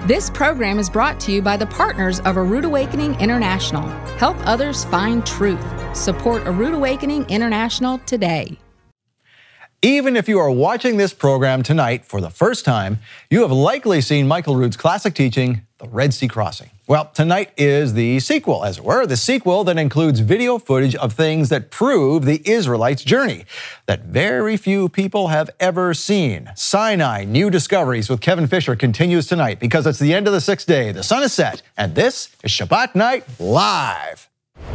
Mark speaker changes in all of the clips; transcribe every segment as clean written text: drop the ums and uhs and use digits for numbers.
Speaker 1: This program is brought to you by the partners of A Rood Awakening International. Help others find truth. Support A Rood Awakening International today.
Speaker 2: Even if you are watching this program tonight for the first time, you have likely seen Michael Rood's classic teaching, The Red Sea Crossing. Well, tonight is the sequel, as it were, the sequel that includes video footage of things that prove the Israelites' journey that very few people have ever seen. Sinai New Discoveries with Kevin Fisher continues tonight because it's the end of the sixth day, the sun is set, and this is Shabbat Night Live.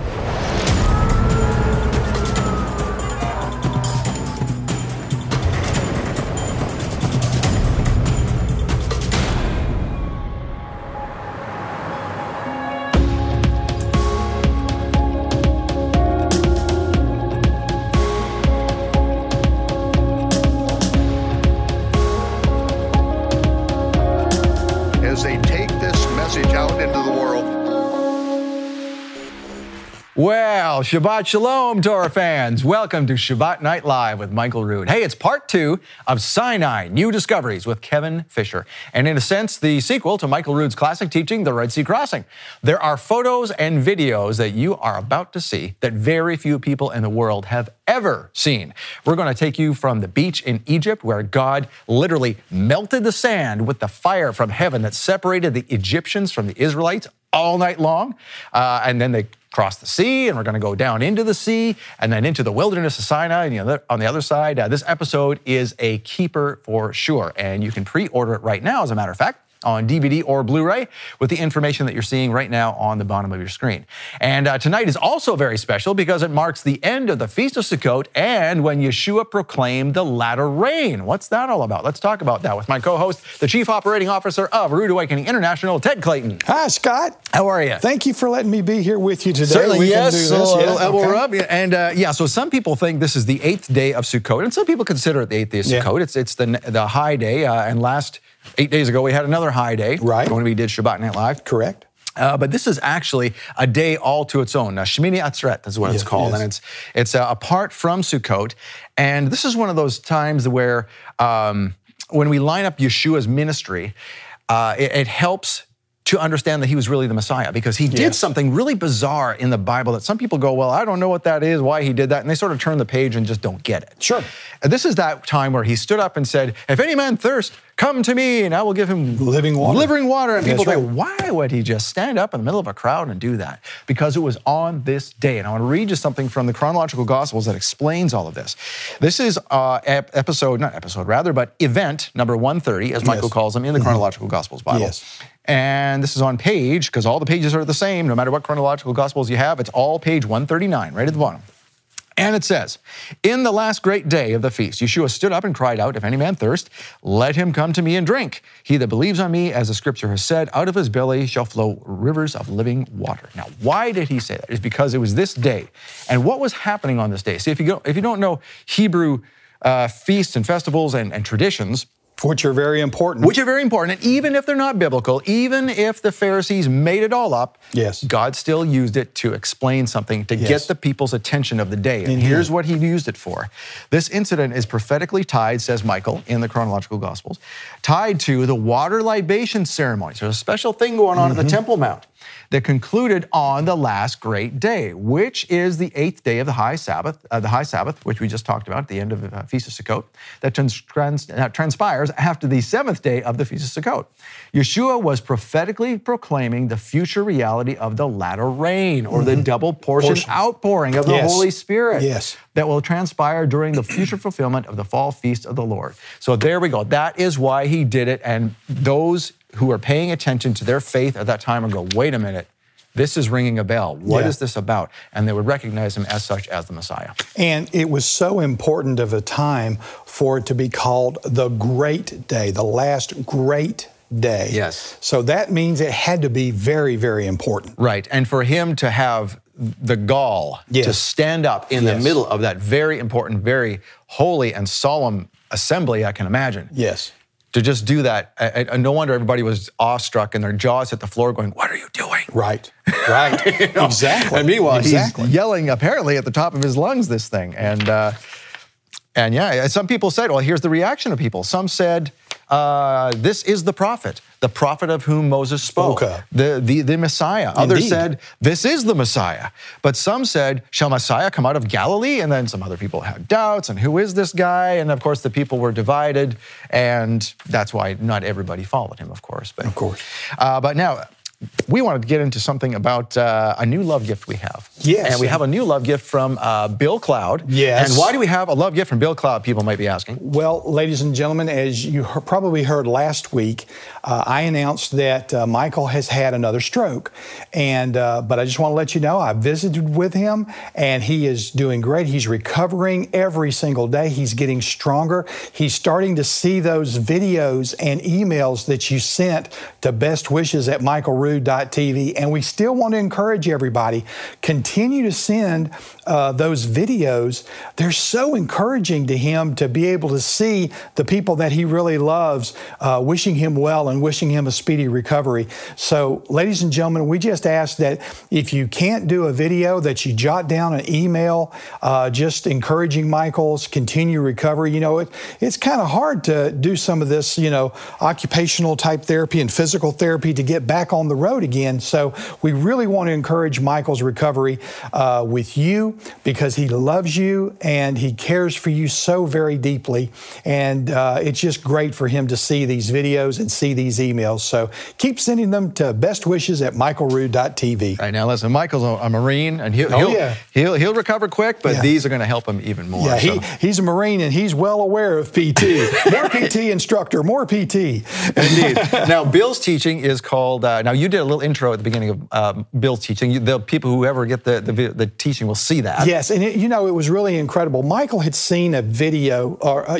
Speaker 2: Well, Shabbat Shalom, Torah fans. Welcome to Shabbat Night Live with Michael Rood. Hey, it's part 2 of Sinai New Discoveries with Kevin Fisher. And in a sense, the sequel to Michael Rood's classic teaching, The Red Sea Crossing. There are photos and videos that you are about to see that very few people in the world have ever seen. We're going to take you from the beach in Egypt where God literally melted the sand with the fire from heaven that separated the Egyptians from the Israelites all night long. And then they crossed the sea, and we're going to go down into the sea and then into the wilderness of Sinai. And on the other side, this episode is a keeper for sure. And you can pre-order it right now, as a matter of fact, on DVD or Blu-ray with the information that you're seeing right now on the bottom of your screen. And tonight is also very special because it marks the end of the Feast of Sukkot and when Yeshua proclaimed the latter rain. What's that all about? Let's talk about that with my co-host, the Chief Operating Officer of Rood Awakening International, Ted Clayton.
Speaker 3: Hi, Scott.
Speaker 2: How are you?
Speaker 3: Thank you for letting me be here with you today.
Speaker 2: Certainly, yes.
Speaker 3: Elbow
Speaker 2: rub. And so some people think this is the 8th day of Sukkot, and some people consider it the 8th day of Sukkot. It's the high day, and last 8 days ago, we had another high day.
Speaker 3: Right.
Speaker 2: When we did Shabbat Night Live.
Speaker 3: Correct.
Speaker 2: But this is actually a day all to its own. Shmini Atzeret is what it's called. And it's apart from Sukkot. And this is one of those times where when we line up Yeshua's ministry, it helps to understand that he was really the Messiah because he did something really bizarre in the Bible that some people go, well, I don't know what that is, why he did that, and they sort of turn the page and just don't get it.
Speaker 3: Sure.
Speaker 2: And this is that time where he stood up and said, if any man thirst, come to me, and I will give him
Speaker 3: living water.
Speaker 2: And people think, why would he just stand up in the middle of a crowd and do that? Because it was on this day. And I want to read you something from the chronological Gospels that explains all of this. This is event number 130, as Michael calls them in the chronological Gospels Bible.
Speaker 3: Yes.
Speaker 2: And this is on page, because all the pages are the same, no matter what chronological Gospels you have, it's all page 139, right at the bottom. And it says, in the last great day of the feast, Yeshua stood up and cried out, if any man thirst, let him come to me and drink. He that believes on me, as the scripture has said, out of his belly shall flow rivers of living water. Now, why did he say that? It's because it was this day. And what was happening on this day? See, if you don't know Hebrew feasts and festivals and traditions,
Speaker 3: which are very important.
Speaker 2: And even if they're not biblical, even if the Pharisees made it all up, God still used it to explain something, to get the people's attention of the day. And here's what he used it for. This incident is prophetically tied, says Michael, in the chronological Gospels, tied to the water libation ceremony. So there's a special thing going on at the Temple Mount that concluded on the last great day, which is the 8th day of the high Sabbath, which we just talked about at the end of the Feast of Sukkot, that transpires after the 7th day of the Feast of Sukkot. Yeshua was prophetically proclaiming the future reality of the latter rain, or the double portion outpouring of the Holy Spirit that will transpire during the future fulfillment of the fall feast of the Lord. So there we go. That is why he did it, and those who are paying attention to their faith at that time and go, wait a minute, this is ringing a bell. What is this about? And they would recognize him as such as the Messiah.
Speaker 3: And it was so important of a time for it to be called the great day, the last great day.
Speaker 2: Yes.
Speaker 3: So that means it had to be very, very important.
Speaker 2: Right. And for him to have the gall to stand up in the middle of that very important, very holy and solemn assembly, I can imagine.
Speaker 3: Yes.
Speaker 2: To just do that, and no wonder everybody was awestruck and their jaws hit the floor going, what are you doing?
Speaker 3: Right.
Speaker 2: Exactly. And meanwhile, he's yelling apparently at the top of his lungs this thing. And some people said, well, here's the reaction of people. Some said, this is the prophet of whom Moses spoke, the Messiah.
Speaker 3: Indeed.
Speaker 2: Others said, this is the Messiah. But some said, shall Messiah come out of Galilee? And then some other people had doubts, and who is this guy? And of course, the people were divided, and that's why not everybody followed him, of course. But, but now, we wanted to get into something about a new love gift we have.
Speaker 3: Yes.
Speaker 2: And we have a new love gift from Bill Cloud.
Speaker 3: Yes.
Speaker 2: And why do we have a love gift from Bill Cloud, people might be asking?
Speaker 3: Well, ladies and gentlemen, as you probably heard last week, I announced that Michael has had another stroke. And but I just want to let you know, I visited with him, and he is doing great. He's recovering every single day. He's getting stronger. He's starting to see those videos and emails that you sent to bestwishes@michaelrood.tv. And we still want to encourage everybody, continue to send those videos. They're so encouraging to him to be able to see the people that he really loves wishing him well and wishing him a speedy recovery. So, ladies and gentlemen, we just ask that if you can't do a video, that you jot down an email just encouraging Michael's continued recovery. You know, it's kind of hard to do some of this, you know, occupational type therapy and physical therapy to get back on the road again. So we really want to encourage Michael's recovery with you, because he loves you and he cares for you so very deeply. And it's just great for him to see these videos and see these emails. So keep sending them to bestwishes@michaelrood.tv.
Speaker 2: Right, now listen, Michael's a Marine, and he'll recover quick, but these are going to help him even more.
Speaker 3: Yeah, he's a Marine, and he's well aware of PT. More PT instructor, more PT.
Speaker 2: Indeed. Now, Bill's teaching is called, now you did a little intro at the beginning of Bill's teaching. The people who ever get the teaching will see that.
Speaker 3: Yes, and it was really incredible. Michael had seen a video,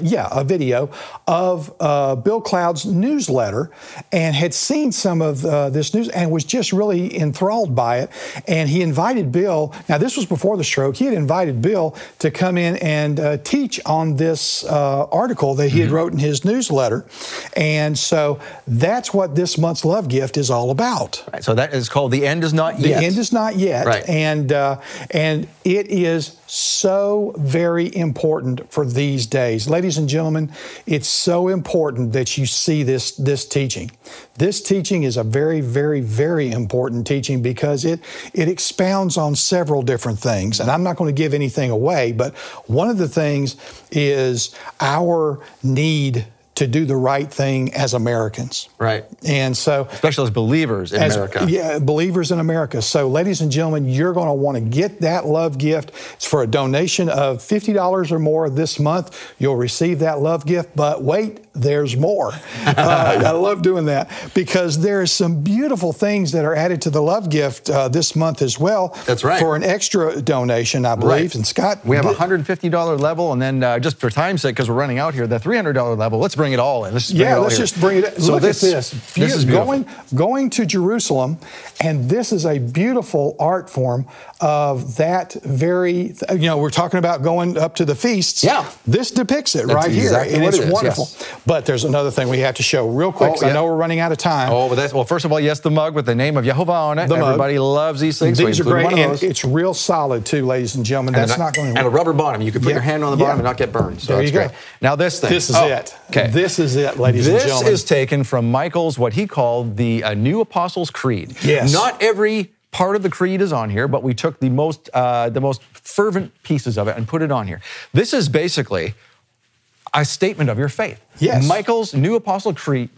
Speaker 3: a video of Bill Cloud's newsletter, and had seen some of this news and was just really enthralled by it. And he invited Bill, now this was before the stroke, he had invited Bill to come in and teach on this article that he had wrote in his newsletter. And so that's what this month's love gift is all about.
Speaker 2: Right, so that is called The End Is Not Yet.
Speaker 3: The End Is Not Yet.
Speaker 2: Right.
Speaker 3: And it is so very important for these days. Ladies and gentlemen, it's so important that you see this teaching. This teaching is a very, very, very important teaching, because it expounds on several different things. And I'm not going to give anything away, but one of the things is our need to do the right thing as Americans.
Speaker 2: Right.
Speaker 3: And so,
Speaker 2: especially as believers in America.
Speaker 3: Yeah, believers in America. So, ladies and gentlemen, you're going to want to get that love gift. It's for a donation of $50 or more this month. You'll receive that love gift. But wait, there's more. I love doing that, because there are some beautiful things that are added to the love gift this month as well.
Speaker 2: That's right.
Speaker 3: For an extra donation, I believe.
Speaker 2: Right.
Speaker 3: And Scott,
Speaker 2: we have a $150 level, and then just for time's sake, because we're running out here, the $300 level. Let's bring it all in. Let's just bring it.
Speaker 3: So look at this.
Speaker 2: This is beautiful.
Speaker 3: Going to Jerusalem, and this is a beautiful art form of that very. We're talking about going up to the feasts.
Speaker 2: Yeah.
Speaker 3: This depicts it.
Speaker 2: That's
Speaker 3: right
Speaker 2: exactly
Speaker 3: here, and it's wonderful.
Speaker 2: Yes.
Speaker 3: But there's another thing we have to show real quick, because I know we're running out of time.
Speaker 2: Oh, but well, first of all, yes, the mug with the name of Yehovah on it. Everybody loves these things.
Speaker 3: These are great, and it's real solid too, ladies and gentlemen. That's not going to.
Speaker 2: And a rubber bottom. You can put your hand on the bottom and not get burned. So
Speaker 3: there you go.
Speaker 2: Great. Now this thing.
Speaker 3: This is it.
Speaker 2: Okay.
Speaker 3: This is it, ladies and gentlemen.
Speaker 2: This is taken from Michael's, what he called the New Apostles' Creed.
Speaker 3: Yes.
Speaker 2: Not every part of the creed is on here, but we took the most fervent pieces of it and put it on here. This is basically a statement of your faith.
Speaker 3: Yes.
Speaker 2: Michael's New Apostles' Creed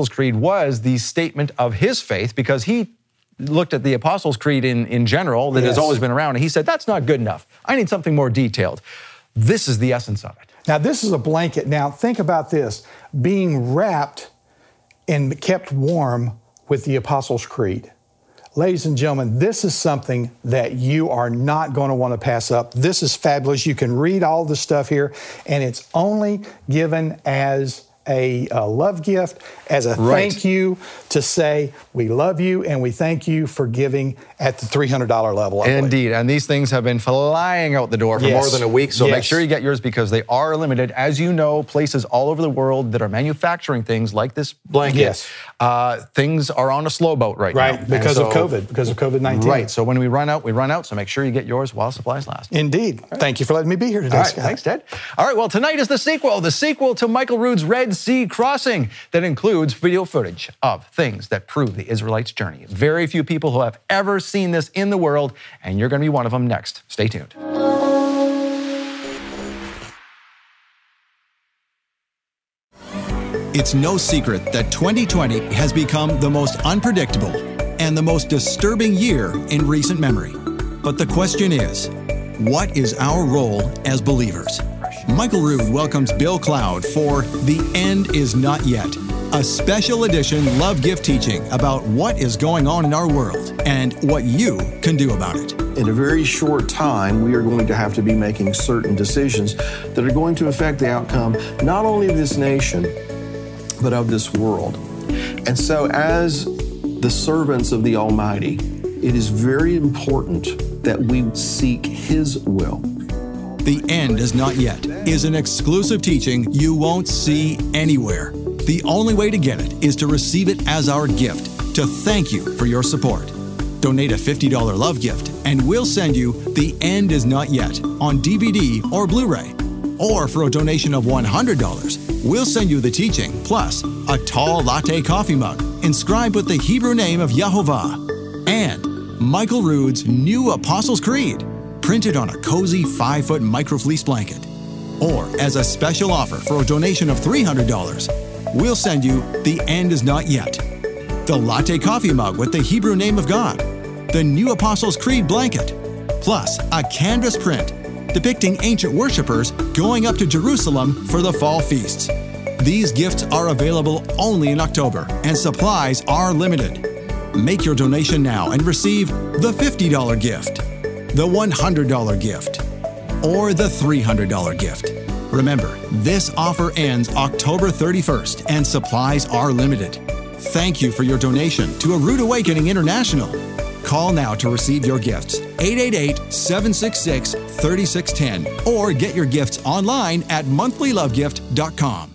Speaker 2: was the statement of his faith, because he looked at the Apostles' Creed in general that has always been around, and he said, that's not good enough. I need something more detailed. This is the essence of it.
Speaker 3: Now, this is a blanket. Now, think about this, being wrapped and kept warm with the Apostles' Creed. Ladies and gentlemen, this is something that you are not going to want to pass up. This is fabulous. You can read all the stuff here, and it's only given as a love gift, as a thank you, to say we love you and we thank you for giving at the $300 level.
Speaker 2: Indeed, and these things have been flying out the door for more than a week, so make sure you get yours, because they are limited. As you know, places all over the world that are manufacturing things like this blanket, things are on a slow boat right now.
Speaker 3: Because of COVID, because of COVID-19.
Speaker 2: Right, so when we run out, so make sure you get yours while supplies last.
Speaker 3: Indeed. Thank you for letting me be here today, Scott.
Speaker 2: Thanks, Ted. All right, well, tonight is the sequel to Michael Rood's Red Red Sea crossing that includes video footage of things that prove the Israelites' journey. Very few people who have ever seen this in the world, and you're going to be one of them next. Stay tuned.
Speaker 4: It's no secret that 2020 has become the most unpredictable and the most disturbing year in recent memory. But the question is, what is our role as believers? Michael Rood welcomes Bill Cloud for The End Is Not Yet, a special edition love gift teaching about what is going on in our world and what you can do about it.
Speaker 5: In a very short time, we are going to have to be making certain decisions that are going to affect the outcome not only of this nation, but of this world. And so as the servants of the Almighty, it is very important that we seek His will.
Speaker 4: The End Is Not Yet is an exclusive teaching you won't see anywhere. The only way to get it is to receive it as our gift, to thank you for your support. Donate a $50 love gift, and we'll send you The End Is Not Yet on DVD or Blu-ray. Or for a donation of $100, we'll send you the teaching, plus a tall latte coffee mug inscribed with the Hebrew name of Yehovah, and Michael Rood's new Apostles' Creed, printed on a cozy 5-foot microfleece blanket. Or as a special offer for a donation of $300, we'll send you The End Is Not Yet, the latte coffee mug with the Hebrew name of God, the new Apostles' Creed blanket, plus a canvas print depicting ancient worshipers going up to Jerusalem for the fall feasts. These gifts are available only in October, and supplies are limited. Make your donation now and receive the $50 gift, the $100 gift, or the $300 gift. Remember, this offer ends October 31st, and supplies are limited. Thank you for your donation to A Rood Awakening International. Call now to receive your gifts, 888-766-3610, or get your gifts online at monthlylovegift.com.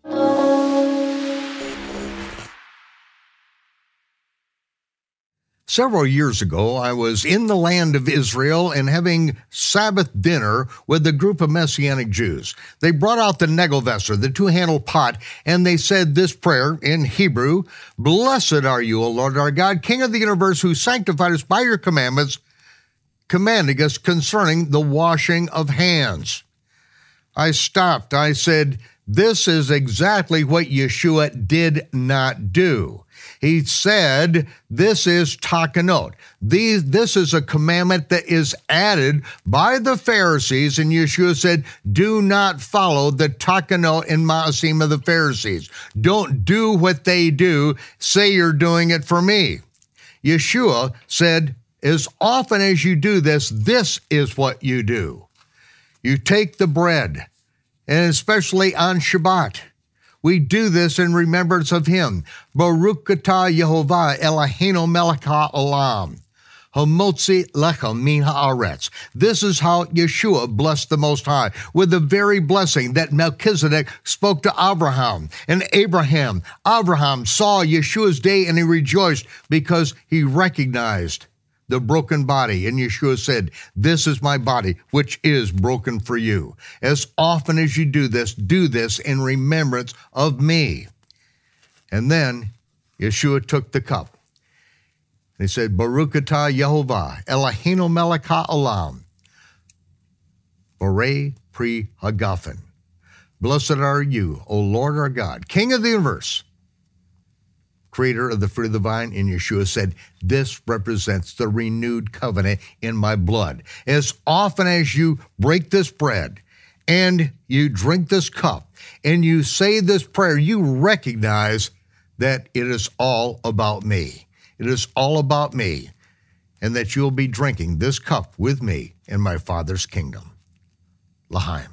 Speaker 6: Several years ago, I was in the land of Israel and having Sabbath dinner with a group of Messianic Jews. They brought out the Negelvesser, the two-handled pot, and they said this prayer in Hebrew: "Blessed are you, O Lord our God, King of the universe, who sanctified us by your commandments, commanding us concerning the washing of hands." I stopped. I said, this is exactly what Yeshua did not do. He said, this is takanot. This is a commandment that is added by the Pharisees, and Yeshua said, do not follow the takanot and ma'asim of the Pharisees. Don't do what they do. Say you're doing it for me. Yeshua said, as often as you do this, this is what you do. You take the bread, and especially on Shabbat, we do this in remembrance of him. Baruch atah Yehovah Eloheinu melech ha'olam, hamotzi lechem min haaretz. This is how Yeshua blessed the Most High, with the very blessing that Melchizedek spoke to Abraham. And Abraham saw Yeshua's day and he rejoiced because he recognized the broken body. And Yeshua said, this is my body, which is broken for you. As often as you do this in remembrance of me. And then Yeshua took the cup. He said, Baruch atah Yehovah, Eloheinu melech ha'olam, Borei pri hagafen. Blessed are you, O Lord our God, King of the universe, creator of the fruit of the vine. And Yeshua said, this represents the renewed covenant in my blood. As often as you break this bread and you drink this cup and you say this prayer, you recognize that it is all about me. It is all about me, and that you'll be drinking this cup with me in my Father's kingdom. L'chaim.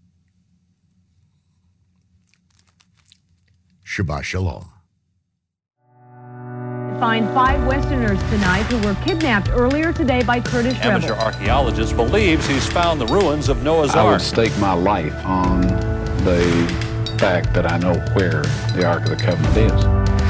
Speaker 6: Shabbat Shalom.
Speaker 7: Find 5 Westerners tonight who were kidnapped earlier today by Kurdish rebels.
Speaker 8: Amateur archaeologist believes he's found the ruins of Noah's Ark.
Speaker 9: I would stake my life on the fact that I know where the Ark of the Covenant is.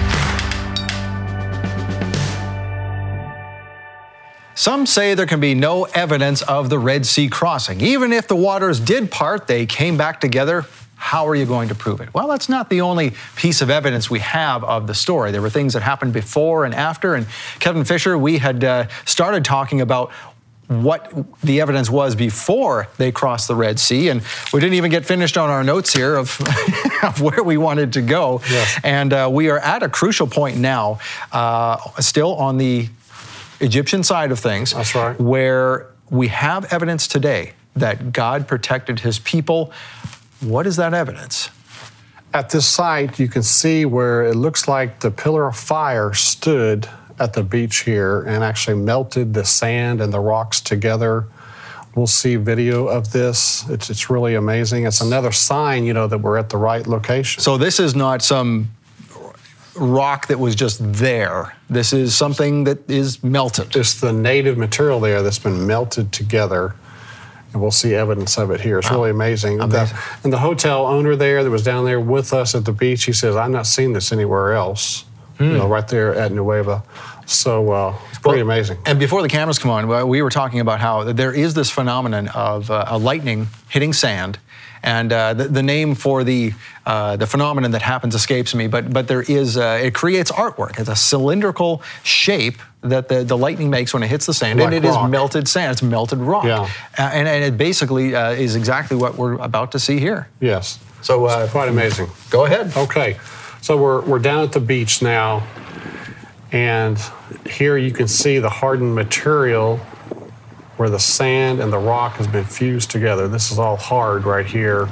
Speaker 2: Some say there can be no evidence of the Red Sea crossing. Even if the waters did part, they came back together. How are you going to prove it? Well, that's not the only piece of evidence we have of the story. There were things that happened before and after. And Kevin Fisher, we had started talking about what the evidence was before they crossed the Red Sea. And we didn't even get finished on our notes here of, of where we wanted to go. Yes. And we are at a crucial point now, still on the Egyptian side of things.
Speaker 10: That's right.
Speaker 2: Where we have evidence today that God protected his people. What is that evidence?
Speaker 10: At this site, you can see where it looks like the pillar of fire stood at the beach here and actually melted the sand and the rocks together. We'll see video of this. It's really amazing. It's another sign, that we're at the right location.
Speaker 2: So this is not some rock that was just there. This is something that is melted.
Speaker 10: It's the native material there that's been melted together. And we'll see evidence of it here. It's really amazing. And the hotel owner there that was down there with us at the beach, he says, I've not seen this anywhere else, right there at Nueva. So it's pretty amazing.
Speaker 2: And before the cameras come on, we were talking about how there is this phenomenon of a lightning hitting sand. And the name for the phenomenon that happens escapes me, but there is, it creates artwork. It's a cylindrical shape that the lightning makes when it hits the sand, and it is melted sand. It's melted rock.
Speaker 10: Yeah.
Speaker 2: And it basically is exactly what we're about to see here.
Speaker 10: Yes.
Speaker 2: So
Speaker 10: it's quite amazing.
Speaker 2: Go ahead.
Speaker 10: Okay. So we're down at the beach now, and here you can see the hardened material where the sand and the rock has been fused together. This is all hard right here.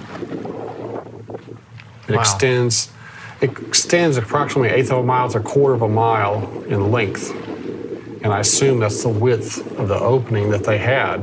Speaker 10: It extends approximately an eighth of a mile to a quarter of a mile in length. And I assume that's the width of the opening that they had.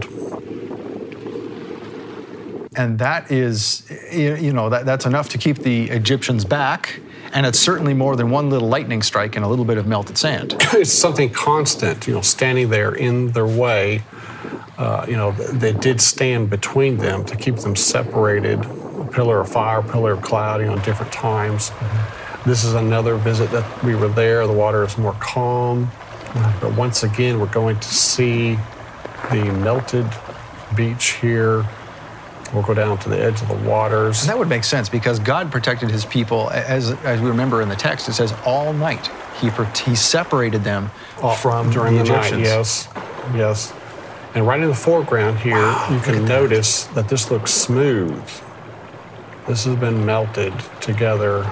Speaker 2: And that is, that's enough to keep the Egyptians back. And it's certainly more than one little lightning strike and a little bit of melted sand.
Speaker 10: It's something constant, standing there in their way. They did stand between them to keep them separated. A pillar of fire, pillar of cloud, different times. Mm-hmm. This is another visit that we were there. The water is more calm. Mm-hmm. But once again, we're going to see the melted beach here. We'll go down to the edge of the waters.
Speaker 2: And that would make sense because God protected his people, as we remember in the text, it says all night. He separated them from
Speaker 10: during
Speaker 2: the
Speaker 10: Egyptians.
Speaker 2: Night,
Speaker 10: yes. And right in the foreground here, you can notice that this looks smooth. This has been melted together.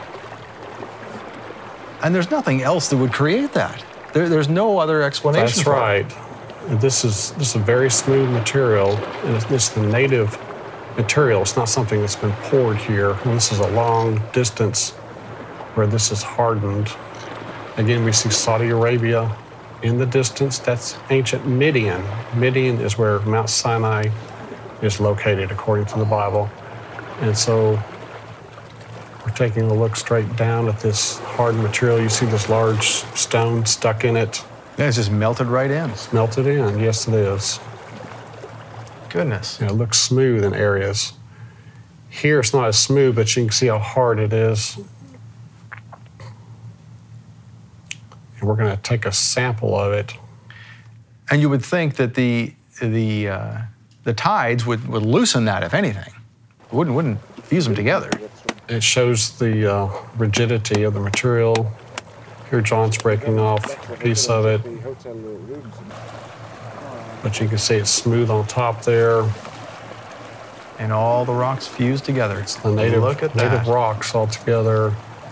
Speaker 2: And there's nothing else that would create that. There's no other explanation.
Speaker 10: That's right. And this is a very smooth material, and it's the native material. It's not something that's been poured here. And this is a long distance where this is hardened. Again, we see Saudi Arabia in the distance. That's ancient Midian. Midian is where Mount Sinai is located, according to the Bible. And so we're taking a look straight down at this hardened material. You see this large stone stuck in it.
Speaker 2: Yeah, it's just melted right in.
Speaker 10: It's melted in. Yes, it is.
Speaker 2: Goodness.
Speaker 10: It looks smooth in areas. Here it's not as smooth, but you can see how hard it is. And we're going to take a sample of it.
Speaker 2: And you would think that the tides would loosen that, if anything. It wouldn't fuse them together.
Speaker 10: It shows the rigidity of the material. Here John's breaking off a piece of it. But you can see it's smooth on top there.
Speaker 2: And all the rocks fused together.
Speaker 10: It's the native rocks all together.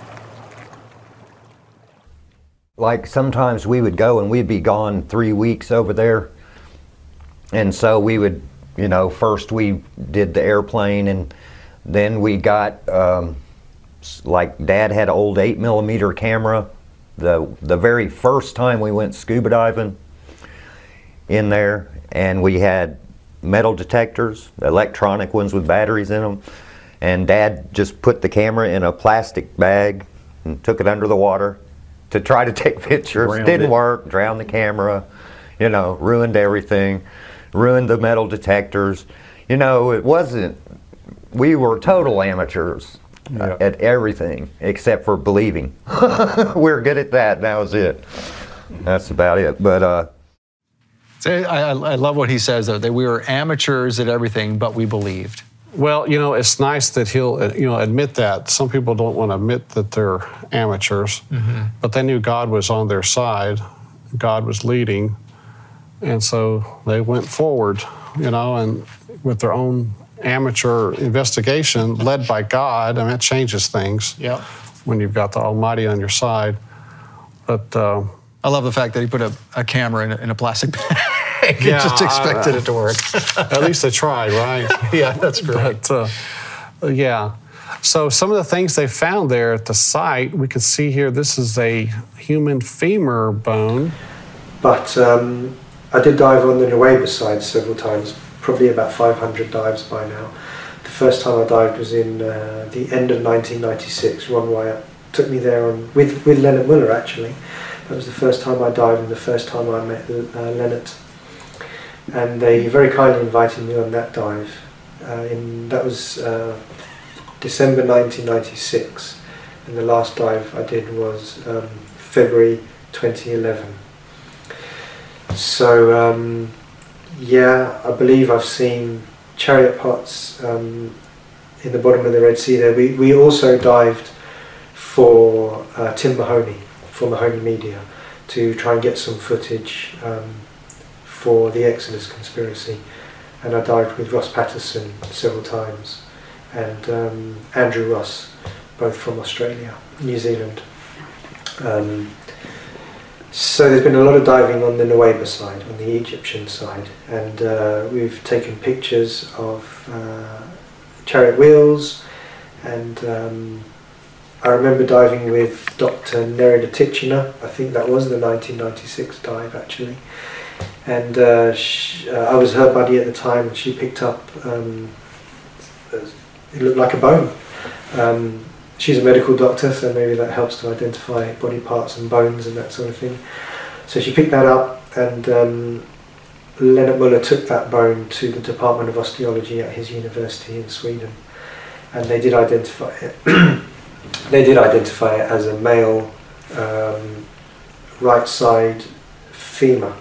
Speaker 11: Like sometimes we would go and we'd be gone 3 weeks over there. And so we would, first we did the airplane, and then we got, like Dad had an old 8mm camera. The very first time we went scuba diving in there, and we had metal detectors, electronic ones with batteries in them, and Dad just put the camera in a plastic bag and took it under the water to try to take pictures. Didn't work, drowned the camera, ruined everything, ruined the metal detectors. It wasn't, we were total amateurs at everything except for believing. We're good at that, and that was it. That's about it. But
Speaker 2: I love what he says, though, that we were amateurs at everything, but we believed.
Speaker 10: Well, it's nice that he'll, admit that. Some people don't want to admit that they're amateurs, but they knew God was on their side. God was leading, and so they went forward, and with their own amateur investigation led by God. I mean, it changes things when you've got the Almighty on your side. But
Speaker 2: I love the fact that he put a camera in a plastic bag. He just expected it to work.
Speaker 10: At least they tried, right?
Speaker 2: Yeah, that's great.
Speaker 10: But, so some of the things they found there at the site, we can see here, this is a human femur bone.
Speaker 12: But I did dive on the Nuweiba side several times, probably about 500 dives by now. The first time I dived was in the end of 1996. Ron Wyatt took me there with Leonard Muller, actually. That was the first time I dived and the first time I met Leonard. And they very kindly invited me on that dive. That was December 1996, and the last dive I did was February 2011. So I believe I've seen chariot pots in the bottom of the Red Sea there. We also dived for Tim Mahoney, for Mahoney Media, to try and get some footage for the Exodus conspiracy, and I dived with Ross Patterson several times, and Andrew Ross, both from Australia, New Zealand. So there's been a lot of diving on the Nuweiba side, on the Egyptian side, and we've taken pictures of chariot wheels, and I remember diving with Dr. Nerida Tichenor. I think that was the 1996 dive, actually. And I was her buddy at the time, and she picked up, it looked like a bone. She's a medical doctor, so maybe that helps to identify body parts and bones and that sort of thing. So she picked that up, and Leonard Muller took that bone to the Department of Osteology at his university in Sweden, and they did identify it. They did identify it as a male right side femur,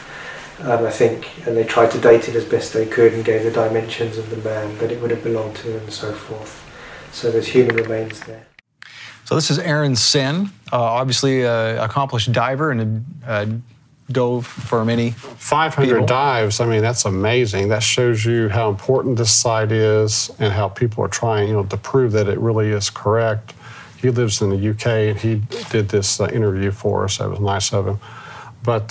Speaker 12: I think, and they tried to date it as best they could and gave the dimensions of the man that it would have belonged to and so forth. So there's human remains there.
Speaker 2: So this is Aaron Sen, obviously an accomplished diver and dove for many
Speaker 10: 500
Speaker 2: people.
Speaker 10: dives. I mean, that's amazing. That shows you how important this site is and how people are trying, to prove that it really is correct. He lives in the UK, and he did this interview for us. That was nice of him. But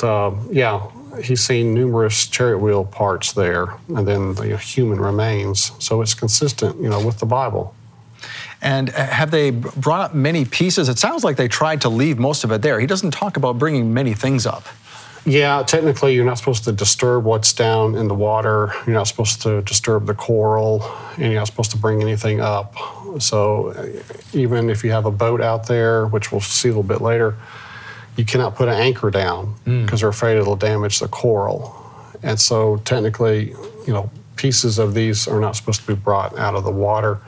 Speaker 10: he's seen numerous chariot wheel parts there, and then the human remains. So it's consistent, with the Bible.
Speaker 2: And have they brought up many pieces? It sounds like they tried to leave most of it there. He doesn't talk about bringing many things up.
Speaker 10: Yeah, technically you're not supposed to disturb what's down in the water. You're not supposed to disturb the coral, and you're not supposed to bring anything up. So even if you have a boat out there, which we'll see a little bit later, you cannot put an anchor down because they're afraid it'll damage the coral. And so technically, pieces of these are not supposed to be brought out of the water.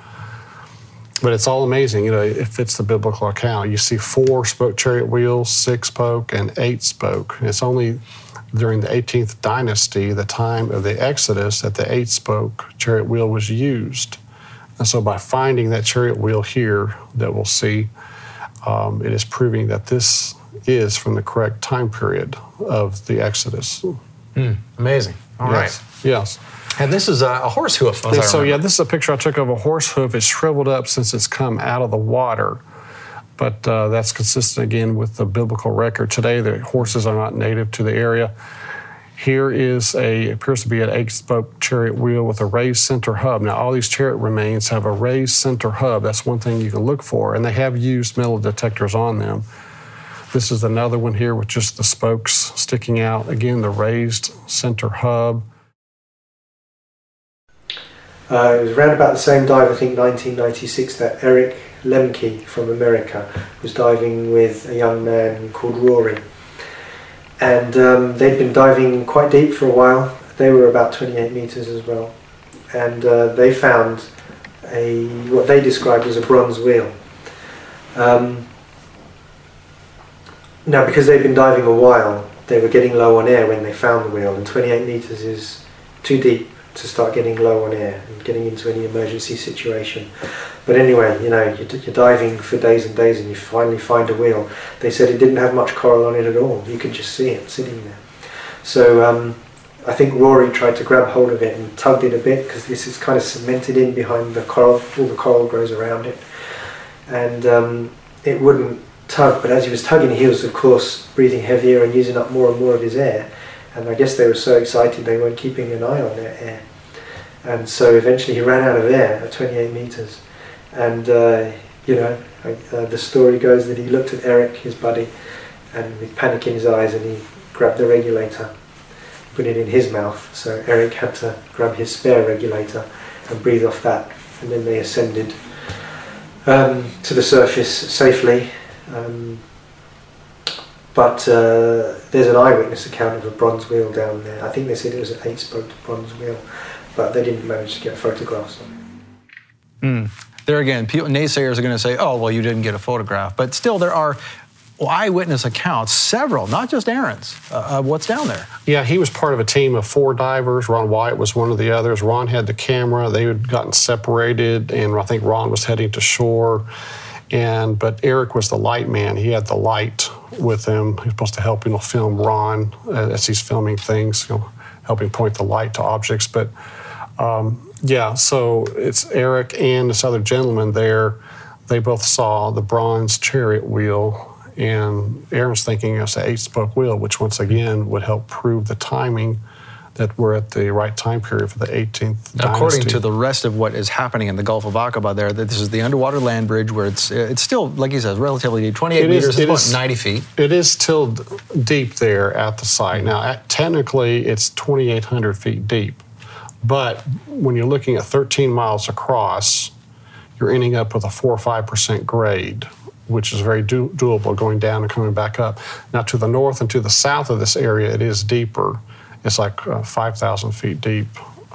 Speaker 10: But it's all amazing, it fits the biblical account. You see 4-spoke chariot wheels, 6-spoke, and 8-spoke. It's only during the 18th dynasty, the time of the Exodus, that the 8-spoke chariot wheel was used. And so by finding that chariot wheel here that we'll see, it is proving that this is from the correct time period of the Exodus.
Speaker 2: Amazing. All right.
Speaker 10: Yes.
Speaker 2: And this is a horse hoof.
Speaker 10: This is a picture I took of a horse hoof. It's shriveled up since it's come out of the water. But that's consistent, again, with the biblical record. Today, the horses are not native to the area. Here appears to be an 8-spoke chariot wheel with a raised center hub. Now, all these chariot remains have a raised center hub. That's one thing you can look for. And they have used metal detectors on them. This is another one here with just the spokes sticking out. Again, the raised center hub.
Speaker 12: It was around about the same dive, I think 1996, that Eric Lemke from America was diving with a young man called Rory. And they'd been diving quite deep for a while. They were about 28 meters as well. And they found what they described as a bronze wheel. Now, because they'd been diving a while, they were getting low on air when they found the wheel, and 28 meters is too deep to start getting low on air and getting into any emergency situation. But anyway, you know, you're diving for days and days and you finally find a wheel. They said it didn't have much coral on it at all. You could just see it sitting there. So I think Rory tried to grab hold of it and tugged it a bit, because this is kind of cemented in behind the coral. All the coral grows around it. And it wouldn't tug, but as he was tugging, he was of course breathing heavier and using up more and more of his air. And I guess they were so excited they weren't keeping an eye on their air. And so eventually he ran out of air at 28 meters. And, you know, the story goes that he looked at Eric, his buddy, and with panic in his eyes, and he grabbed the regulator, put it in his mouth. So Eric had to grab his spare regulator and breathe off that. And then they ascended to the surface safely. But there's an eyewitness account of a bronze wheel down there. I think they said it was an 8-spoked bronze wheel, but they didn't manage to get photographs on it.
Speaker 2: There again, naysayers are going to say, oh, well, you didn't get a photograph. But still, there are eyewitness accounts, several, not just Aaron's, of what's down there.
Speaker 10: Yeah, he was part of a team of 4 divers. Ron Wyatt was one of the others. Ron had the camera. They had gotten separated, and I think Ron was heading to shore. But Eric was the light man. He had the light with him. He was supposed to help, film Ron as he's filming things, helping point the light to objects. But yeah, so it's Eric and this other gentleman there. They both saw the bronze chariot wheel, and Aaron's thinking it's an 8-spoke wheel, which once again would help prove the timing that we're at the right time period for the 18th dynasty.
Speaker 2: According to the rest of what is happening in the Gulf of Aqaba there, that this is the underwater land bridge where it's still, like he says, relatively deep, 28 meters, it's 90 feet.
Speaker 10: It is still deep there at the site. Now, technically, it's 2,800 feet deep. But when you're looking at 13 miles across, you're ending up with a 4 or 5% grade, which is very doable, going down and coming back up. Now, to the north and to the south of this area, it is deeper. It's like 5,000 feet deep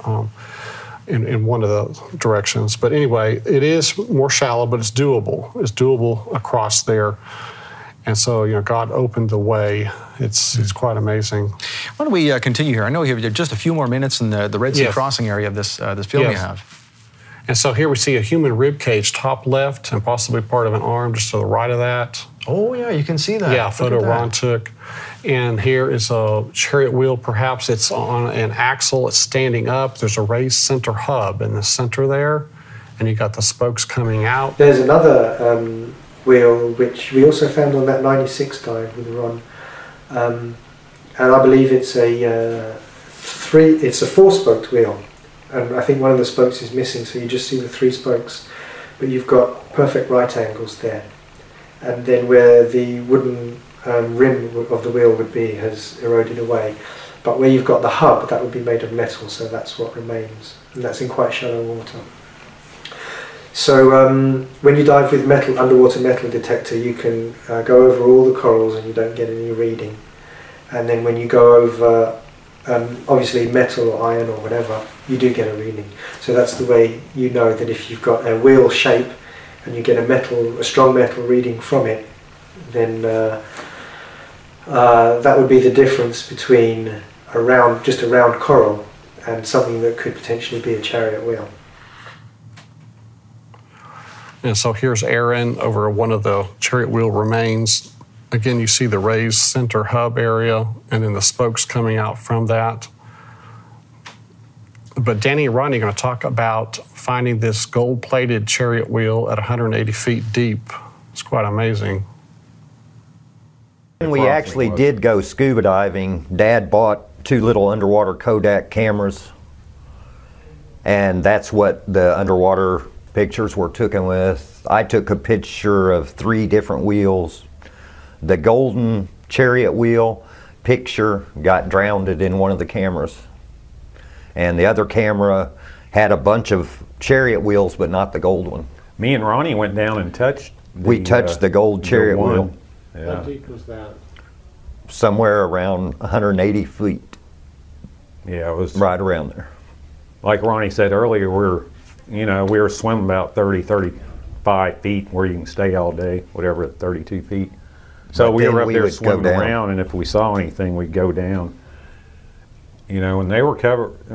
Speaker 10: in one of the directions. But anyway, it is more shallow, but it's doable. It's doable across there. And so, God opened the way. It's quite amazing.
Speaker 2: Why don't we continue here? I know we have just a few more minutes in the Red Sea crossing area of this film you have.
Speaker 10: And so here we see a human rib cage, top left, and possibly part of an arm just to the right of that.
Speaker 2: Oh, yeah, you can see that.
Speaker 10: Yeah, photo Ron took. And here is a chariot wheel. Perhaps it's on an axle. It's standing up. There's a raised center hub in the center there. And you got the spokes coming out.
Speaker 12: There's another wheel which we also found on that 96 dive with Ron. And I believe it's a 4-spoked wheel. And I think one of the spokes is missing, so you just see the 3 spokes. But you've got perfect right angles there. And then where the wooden rim of the wheel would be has eroded away. But where you've got the hub, that would be made of metal, so that's what remains. And that's in quite shallow water. So when you dive with underwater metal detector, you can go over all the corals and you don't get any reading. And then when you go over obviously metal or iron or whatever, you do get a reading. So that's the way you know that if you've got a wheel shape and you get a strong metal reading from it, then that would be the difference between just a round coral and something that could potentially be a chariot wheel.
Speaker 10: And so here's Aaron over one of the chariot wheel remains. Again, you see the raised center hub area and then the spokes coming out from that. But Danny and Rodney are going to talk about finding this gold-plated chariot wheel at 180 feet deep. It's quite amazing.
Speaker 11: When we actually did go scuba diving, Dad bought 2 little underwater Kodak cameras, and that's what the underwater pictures were taken with. I took a picture of 3 different wheels. The golden chariot wheel picture got drowned in one of the cameras. And the other camera had a bunch of chariot wheels, but not the gold one.
Speaker 13: Me and Ronnie went down and touched
Speaker 11: we touched the gold chariot wheel.
Speaker 10: Yeah. How deep was that?
Speaker 11: Somewhere around 180 feet.
Speaker 13: Yeah, it was
Speaker 11: right around there.
Speaker 13: Like Ronnie said earlier, we were swimming about 30, 35 feet where you can stay all day, whatever, 32 feet. So we were up there swimming around, and if we saw anything, we'd go down. And they were covered.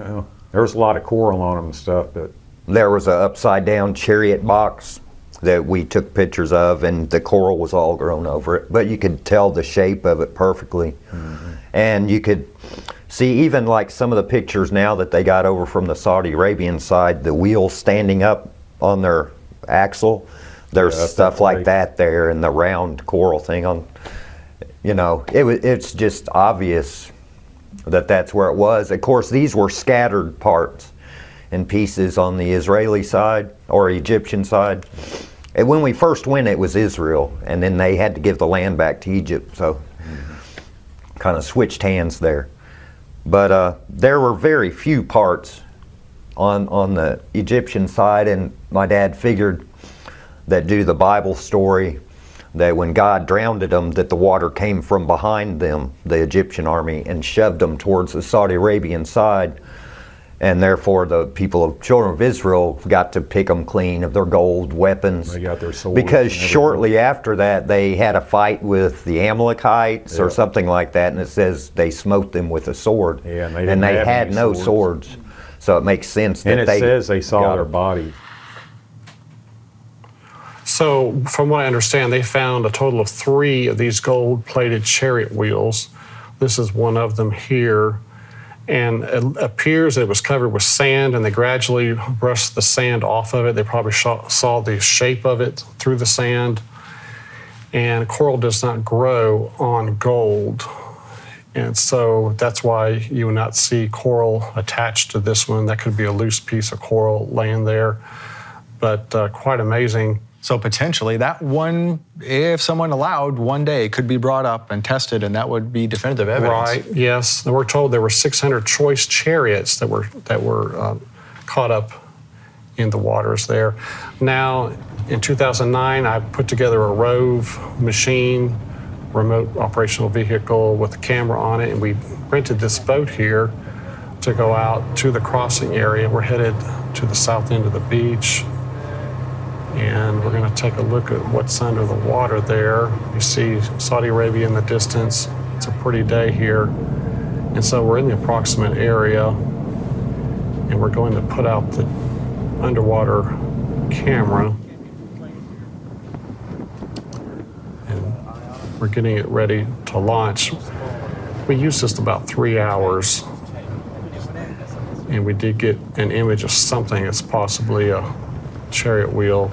Speaker 13: There was a lot of coral on them and stuff, but
Speaker 11: there was an upside down chariot box that we took pictures of, and the coral was all grown over it, but you could tell the shape of it perfectly. And you could see even like some of the pictures now that they got over from the Saudi Arabian side, the wheels standing up on their axle, there's stuff like that there, and the round coral thing on, you know, it's just obvious that that's where it was. Of course, these were scattered parts and pieces on the Israeli side or Egyptian side. And when we first went, it was Israel, and then they had to give the land back to Egypt, so kind of switched hands there. But there were very few parts on the Egyptian side, and my dad figured that due to the Bible story, that when God drowned them, that the water came from behind them, the Egyptian army, and shoved them towards the Saudi Arabian side. And therefore the people of children of Israel got to pick them clean of their gold weapons.
Speaker 13: They got their swords.
Speaker 11: Because shortly after that, they had a fight with the Amalekites or something like that, and it says they smote them with a sword.
Speaker 13: Yeah,
Speaker 11: and they had no swords. So it makes sense that
Speaker 13: and it says they saw their body.
Speaker 10: So from what I understand, they found a total of 3 of these gold-plated chariot wheels. This is one of them here. And it appears that it was covered with sand, and they gradually brushed the sand off of it. They probably saw the shape of it through the sand. And coral does not grow on gold. And so that's why you would not see coral attached to this one. That could be a loose piece of coral laying there. But quite amazing.
Speaker 2: So potentially that one, if someone allowed, one day could be brought up and tested, and that would be definitive evidence.
Speaker 10: Right, yes. And we're told there were 600 choice chariots that were caught up in the waters there. Now, in 2009, I put together a Rove machine, remote operational vehicle with a camera on it, and we rented this boat here to go out to the crossing area. We're headed to the south end of the beach. And we're going to take a look at what's under the water there. You see Saudi Arabia in the distance. It's a pretty day here. And so we're in the approximate area, and we're going to put out the underwater camera. And we're getting it ready to launch. We used just about 3 hours, and we did get an image of something that's possibly a chariot wheel.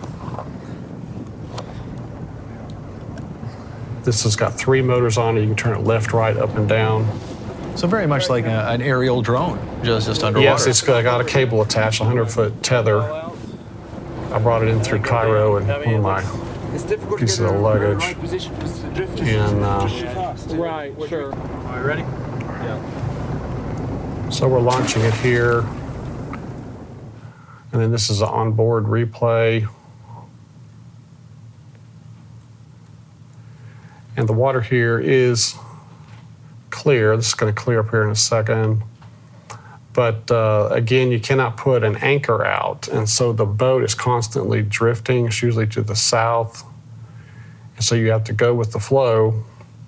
Speaker 10: This has got 3 motors on it. You can turn it left, right, up, and down.
Speaker 2: So very much like an aerial drone, just underwater.
Speaker 10: Yes, it's got a cable attached, a 100-foot tether. I brought it in through Cairo and one of my pieces of luggage. And
Speaker 8: right, sure. Are you ready? Yeah.
Speaker 10: So we're launching it here. And then this is an onboard replay. And the water here is clear. This is going to clear up here in a second. But again, you cannot put an anchor out. And so the boat is constantly drifting. It's usually to the south. And so you have to go with the flow.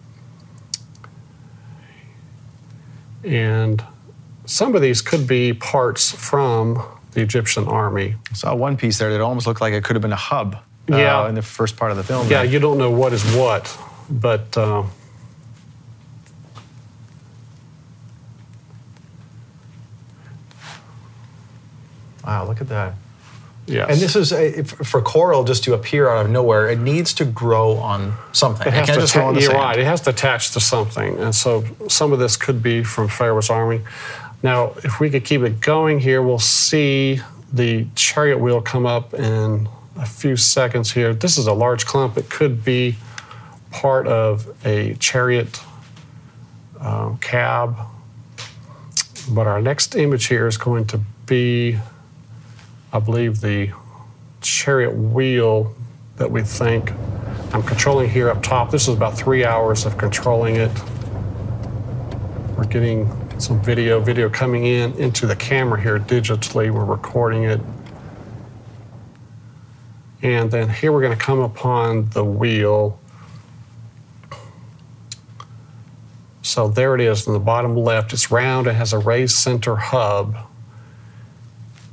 Speaker 10: And some of these could be parts from the Egyptian army.
Speaker 2: I saw one piece there that almost looked like it could have been a hub in the first part of the film.
Speaker 10: Yeah, you don't know what is what, but
Speaker 2: wow, look at that.
Speaker 10: Yes.
Speaker 2: And this is, for coral just to appear out of nowhere, it needs to grow on something. It can't just grow on the sand.
Speaker 10: You're right, it has to attach to something. And so some of this could be from Pharaoh's army. Now, if we could keep it going here, we'll see the chariot wheel come up in a few seconds here. This is a large clump. It could be part of a chariot cab. But our next image here is going to be, I believe, the chariot wheel that we think. I'm controlling here up top. This is about 3 hours of controlling it. We're getting some video coming into the camera here digitally. We're recording it. And then here we're going to come upon the wheel. So there it is in the bottom left. It's round. It has a raised center hub.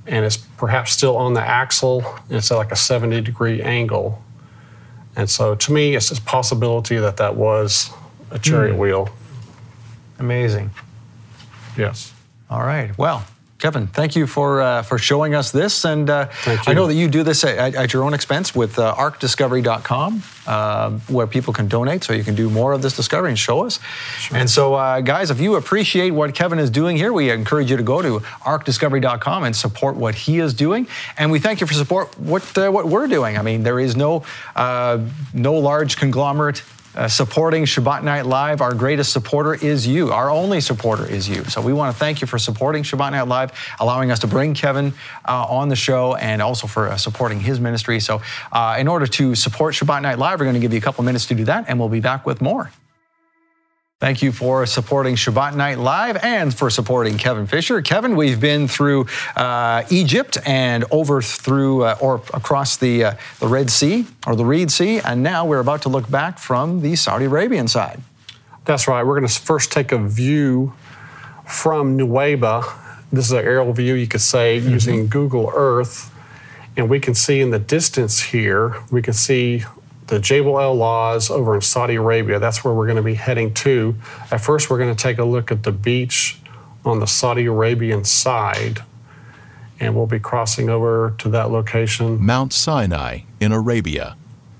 Speaker 10: and it's perhaps still on the axle, and it's at like a 70-degree angle. And so to me, it's a possibility that that was a chariot wheel.
Speaker 2: Amazing.
Speaker 10: Yes.
Speaker 2: All right. Well, Kevin, thank you for showing us this. And I know that you do this at your own expense with arkdiscovery.com, where people can donate so you can do more of this discovery and show us. Sure. And so, guys, if you appreciate what Kevin is doing here, we encourage you to go to arkdiscovery.com and support what he is doing. And we thank you for support what we're doing. I mean, there is no large conglomerate supporting Shabbat Night Live. Our greatest supporter is you. Our only supporter is you. So we want to thank you for supporting Shabbat Night Live, allowing us to bring Kevin on the show, and also for supporting his ministry. So in order to support Shabbat Night Live, we're going to give you a couple minutes to do that, and we'll be back with more. Thank you for supporting Shabbat Night Live and for supporting Kevin Fisher. Kevin, we've been through Egypt and over through or across the Red Sea or the Reed Sea, and now we're about to look back from the Saudi Arabian side.
Speaker 10: That's right. We're going to first take a view from Nuweiba. This is an aerial view, you could say, using Google Earth, and we can see in the distance here, we can see the Jebel El Lawz over in Saudi Arabia. That's where we're going to be heading to. At first, we're going to take a look at the beach on the Saudi Arabian side, and we'll be crossing over to that location.
Speaker 14: Mount Sinai in Arabia.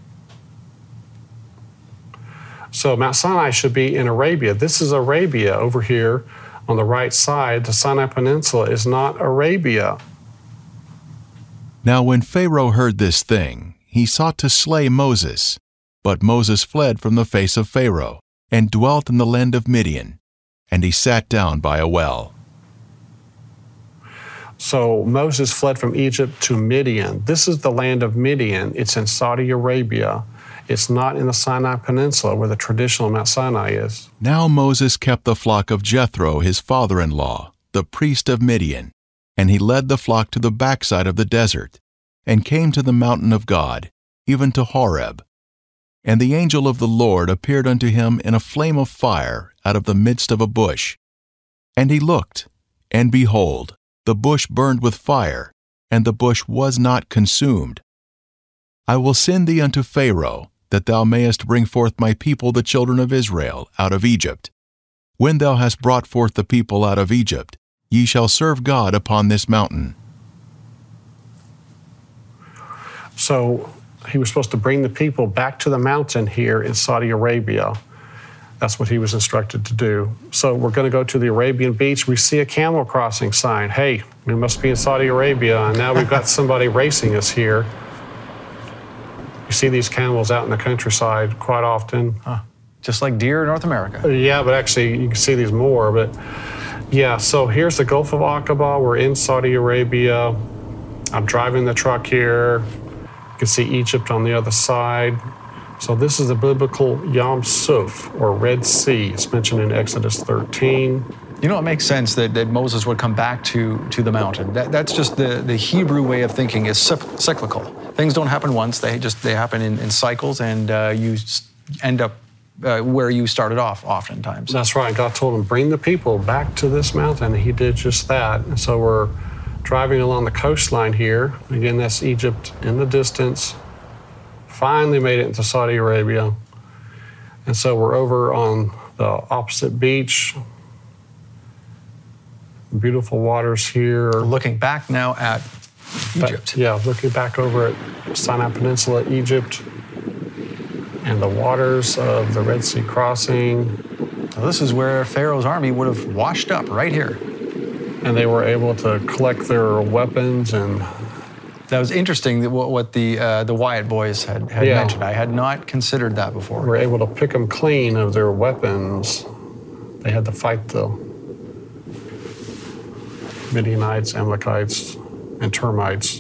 Speaker 10: So Mount Sinai should be in Arabia. This is Arabia over here on the right side. The Sinai Peninsula is not Arabia.
Speaker 14: Now when Pharaoh heard this thing, he sought to slay Moses, but Moses fled from the face of Pharaoh and dwelt in the land of Midian, and he sat down by a well.
Speaker 10: So Moses fled from Egypt to Midian. This is the land of Midian. It's in Saudi Arabia. It's not in the Sinai Peninsula where the traditional Mount Sinai is.
Speaker 14: Now Moses kept the flock of Jethro, his father-in-law, the priest of Midian, and he led the flock to the backside of the desert, and came to the mountain of God, even to Horeb. And the angel of the Lord appeared unto him in a flame of fire out of the midst of a bush. And he looked, and behold, the bush burned with fire, and the bush was not consumed. I will send thee unto Pharaoh, that thou mayest bring forth my people the children of Israel out of Egypt. When thou hast brought forth the people out of Egypt, ye shall serve God upon this mountain.
Speaker 10: So he was supposed to bring the people back to the mountain here in Saudi Arabia. That's what he was instructed to do. So we're going to go to the Arabian beach. We see a camel crossing sign. Hey, we must be in Saudi Arabia. And now we've got somebody racing us here. You see these camels out in the countryside quite often.
Speaker 2: Just like deer in North America.
Speaker 10: Yeah, but actually you can see these more. But yeah, so here's the Gulf of Aqaba. We're in Saudi Arabia. I'm driving the truck here. You can see Egypt on the other side. So this is the biblical Yam Suf, or Red Sea. It's mentioned in Exodus 13.
Speaker 2: You know, it makes sense that Moses would come back to the mountain. That's just the Hebrew way of thinking is cyclical. Things don't happen once. They happen in cycles, and you end up where you started off oftentimes.
Speaker 10: That's right. God told him, bring the people back to this mountain. He did just that. And so we're driving along the coastline here. Again, that's Egypt in the distance. Finally made it into Saudi Arabia. And so we're over on the opposite beach. Beautiful waters here.
Speaker 2: Looking back now at Egypt.
Speaker 10: Yeah, looking back over at Sinai Peninsula, Egypt, and the waters of the Red Sea crossing.
Speaker 2: Now, this is where Pharaoh's army would have washed up, right here.
Speaker 10: And they were able to collect their weapons. And
Speaker 2: that was interesting what the Wyatt boys had mentioned. I had not considered that before.
Speaker 10: We were able to pick them clean of their weapons. They had to fight the Midianites, Amalekites, and termites.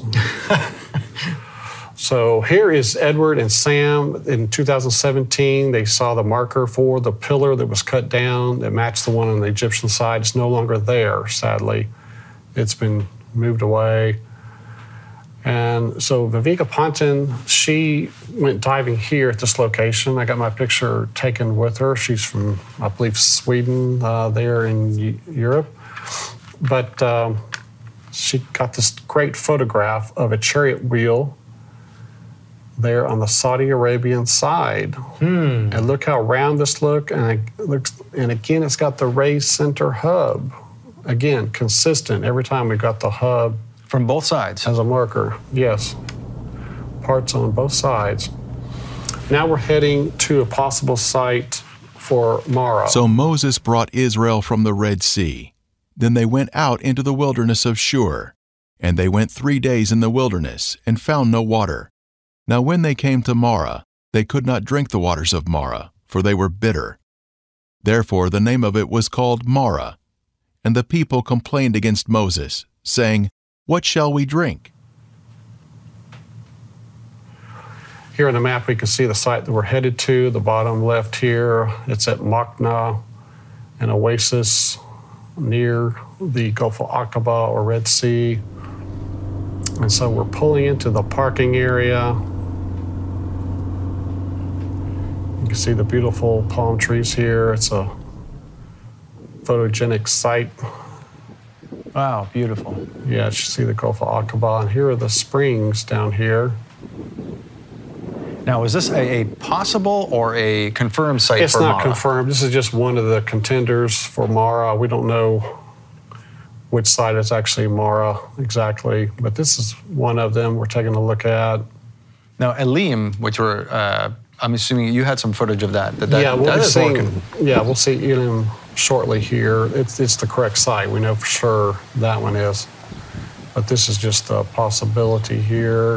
Speaker 10: So here is Edward and Sam. In 2017, they saw the marker for the pillar that was cut down that matched the one on the Egyptian side. It's no longer there, sadly. It's been moved away. And so Viveka Ponton, she went diving here at this location. I got my picture taken with her. She's from, I believe, Sweden, there in Europe. But she got this great photograph of a chariot wheel there on the Saudi Arabian side. And look how round this looks, and again, it's got the raised center hub. Again, consistent every time we got the hub.
Speaker 2: From both sides?
Speaker 10: As a marker, yes. Parts on both sides. Now we're heading to a possible site for Marah.
Speaker 14: So Moses brought Israel from the Red Sea. Then they went out into the wilderness of Shur, and they went 3 days in the wilderness, and found no water. Now when they came to Marah, they could not drink the waters of Marah, for they were bitter. Therefore the name of it was called Marah. And the people complained against Moses, saying, "What shall we drink?"
Speaker 10: Here on the map, we can see the site that we're headed to. The bottom left here, it's at Makna, an oasis near the Gulf of Aqaba or Red Sea. And so we're pulling into the parking area. You can see the beautiful palm trees here. It's a photogenic site.
Speaker 2: Wow, beautiful.
Speaker 10: Yeah, you see the Gulf of Aqaba, and here are the springs down here.
Speaker 2: Now, is this a possible or a confirmed site for Marah?
Speaker 10: It's not confirmed. This is just one of the contenders for Marah. We don't know which site is actually Marah exactly, but this is one of them we're taking a look at.
Speaker 2: Now, Elim, which we're, I'm assuming you had some footage of that.
Speaker 10: We'll see Elim shortly here. It's the correct site. We know for sure that one is. But this is just a possibility here.